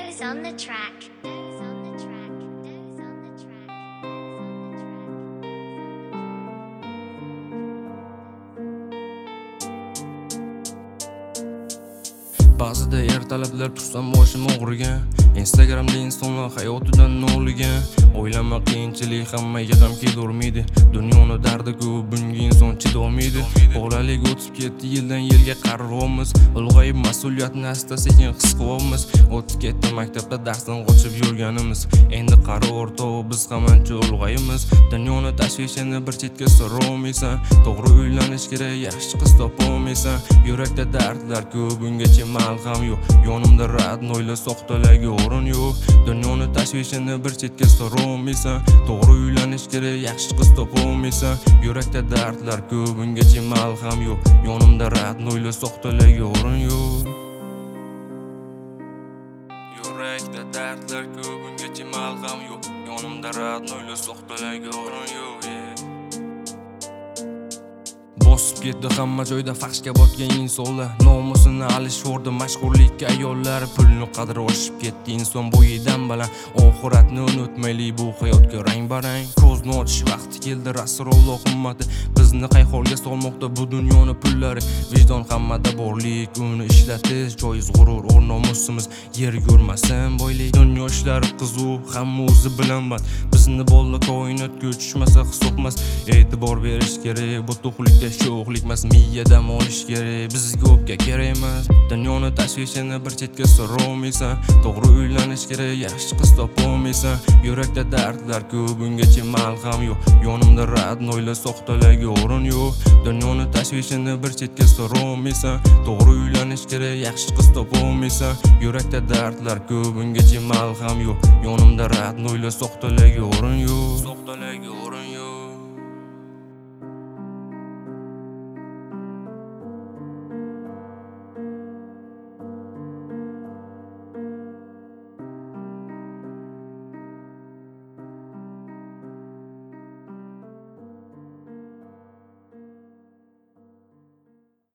Doze on the track. Doze on the track. Doze on the track. Ba'zida ertalablar tursam boshim og'rigan, Instagramda insonlar hayotidan noligan. O'ylama qiyinchilik hammaga ham kelurmaydi, dunyoni dardi ko'p, bunga inson chidolmaydi. Bolalik o'tib ketdi, yildan yilga qarg'amiz, ulg'ayib mas'uliyatni asta-sekin his qilyapmiz. O'tib ketdi maktabda darsdan qochib yurganimiz, endi qari o'rtoq biz ham ancha ulg'aymiz. Dunyoni tashvishini bir chetga surolmaysan, to'g'ri uylanish kerak, yaxshi qiz topolmaysan. Yurakda dardlar ko'p, bungacha malham yo'q, yonimda radnoylar soxtalarga o'rin yo'q. Dunyoni tashvishini bir chetga surolmaysan, to'g'ri uylanish kerak, yaxshi qiz topolmaysan. Yurakda dardlar ko'p, bungacha malham yo'q, yonimda radnoylar soxtalarga o'rin yo'q. Yurakda dardlar ko'p, bungacha malham yo'q, yonimda radnoylar soxtalarga o'rin yo'q. Bosib ketdi hamma joyda fahshga botgan insonlar, nomusini alishvordi mashhurlikka ayollar. Pulni qadri oshib ketdi inson bo'yidan baland, oxiratni unutmaylik, bu hayotga rang-barang. Ko'zni ochish vaqti keldi, Rasululloh ummati bizni qay holga solmoqda bu dunyoni pullari. Vijdon hammada borlik, uni ishlatish joiz, g'urur o'r nomusimiz yer ko'rmasin boylik. Dunyo ishlari qizuv, hamma o'zi bilan band, bizni bolalar koinotga uchishmasa hisobmas. E'tibor berish kerak, bu to'qlikda sho'xlik emas, miyadan olish kerak, bizga o'pka kerak emas. Dunyoni tashvishini bir chetga surolmaysan, to'g'ri uylanish kerak, yaxshi qiz topolmaysan. Yurakda dardlar ko'p, bungacha malham yo'q, yonimda radnoylar soxtalarga o'rin yo'q. Dunyoni tashvishini bir chetga surolmaysan, to'g'ri uylanish kerak, yaxshi qiz topolmaysan. Yurakda dardlar ko'p, bungacha malham yo'q, yonimda radnoylar soxtalarga o'rin yo'q.